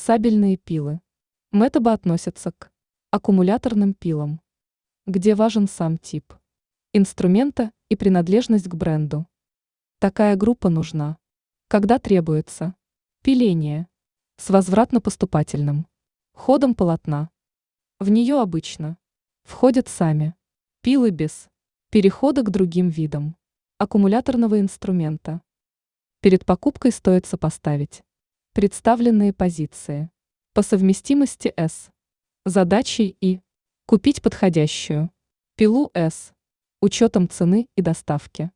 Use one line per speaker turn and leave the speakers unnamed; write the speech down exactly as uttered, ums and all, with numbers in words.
Сабельные пилы. Метоба относятся к аккумуляторным пилам, где важен сам тип инструмента и принадлежность к бренду. Такая группа нужна, когда требуется пиление с возвратно-поступательным ходом полотна. В нее обычно входят сами пилы без перехода к другим видам аккумуляторного инструмента. Перед покупкой стоит сопоставить представленные позиции по совместимости с задачей и купить подходящую пилу с учетом цены и доставки.